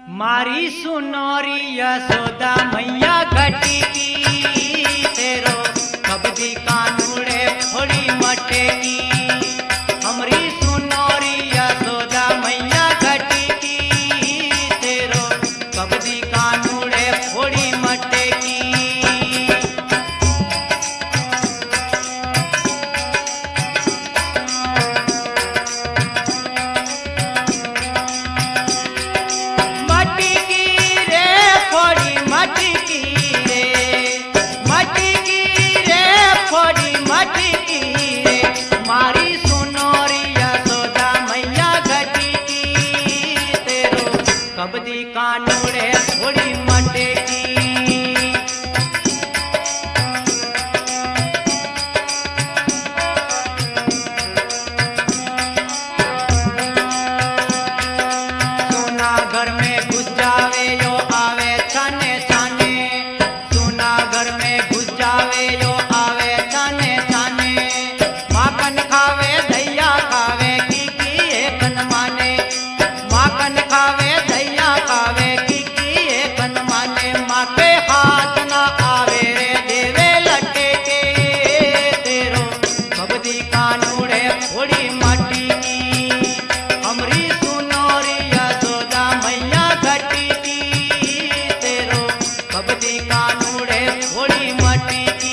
मारी सुनोरी यशोदा मैया घटी की तेरो कबजी कानूड़े थोड़ी मटेगी। हमरी सुनोरी यशोदा मैया घटी की तेरो कबजी कानूड़े थोड़ी मटेगी। मारी सुनोरी यशोदा मैया घटी की तेरो कबजी कानूड़े थोड़ी मटेगी। सोना घर में घुस जावे यो आवे छाने छाने, सोना घर में घुस जावे यो आवे छाने छाने। माखन खावे दैया खावे की एकन माने, माखन खावे दैया खावे की एकन माने। माके हाथ ना आवे रे देवे लटे के तेरो कबजी कानूड़े थोड़ी माटी की। हमरी सुनोरी यशोदा मैया घटी की तेरो कबजी कानूड़े थोड़ी माटी की।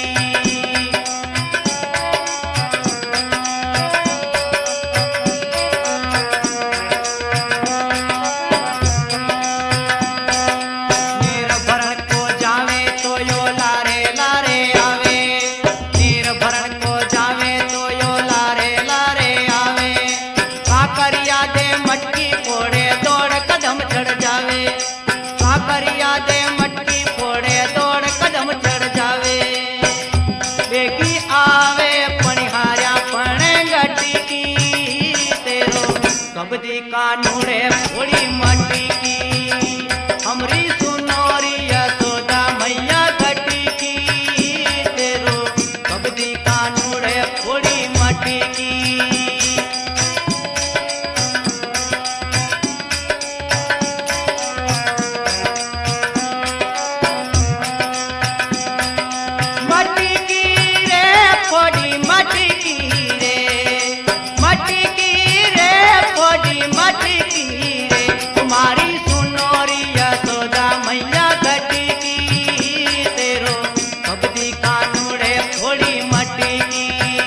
काकरिया दे मटकी फोड़े दौड़ कदम चढ़ जावे। बेगी आवे पणिहार्या पणे घटी की तेरो कबजी कानूड़े थोड़ी मटी की। हमरी सुनोरी यशोदा मैया घटी की तेरो कबजी कानूड़े थोड़ी मटी की। मारी सुनोरी यशोदा मैया घटी की तेरो कबजी कानूड़े थोड़ी मटी की।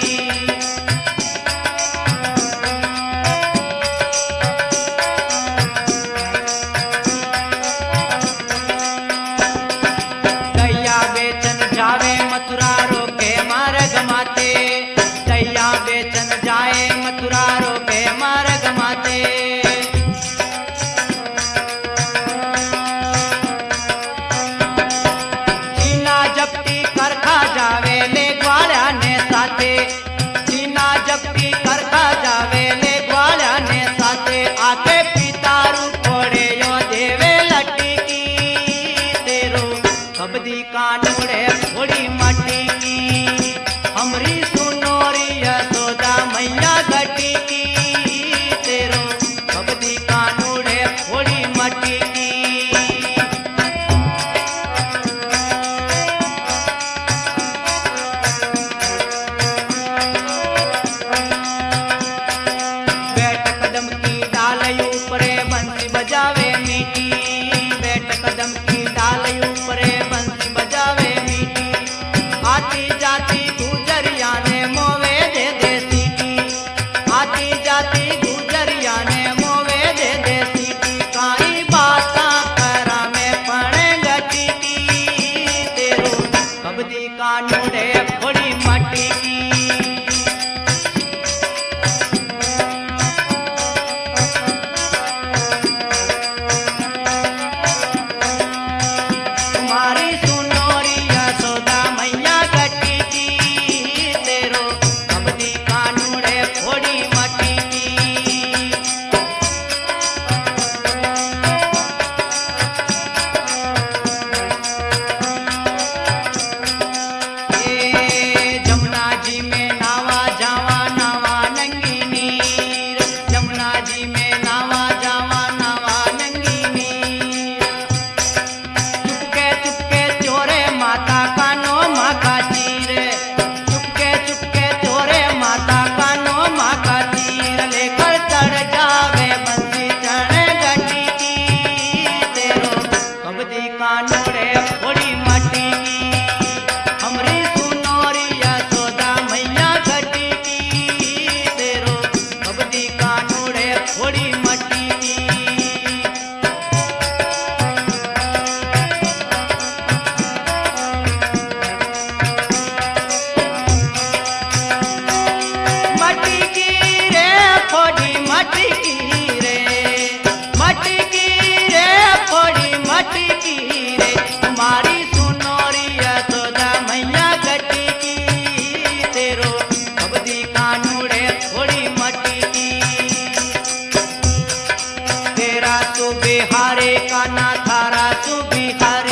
दैया बेचन जावे मथुरा रोके मार्ग माते, दैया बेचन जाए मथुरा रोके मार्ग माते। जावे ले ग्वाला ने साथे, सीना जपटी करखा जावे ले ग्वाला ने साथे। आके पितारू थोड़े यो देवे लटी की तेरो कबजी कानूड़े थोड़ी मटी की। हमरी सुनोरी यशोदा मैया घटी की तेरो कबजी कानूड़े थोड़ी मटी की। बजावे मीठी बैठ कदम की डाल ऊपरे बंसी बजावे मीठी। आती जाती गुजरिया ने मोवे दे दे सीटी, आती जाती गुजरिया ने मोवे दे दे सीटी। काई बाता करा में पड़े घटी की तेरो कबजी कानूड़े थोड़ी मटी की। सुबिहारे कान्हा थारा सुबिहारे।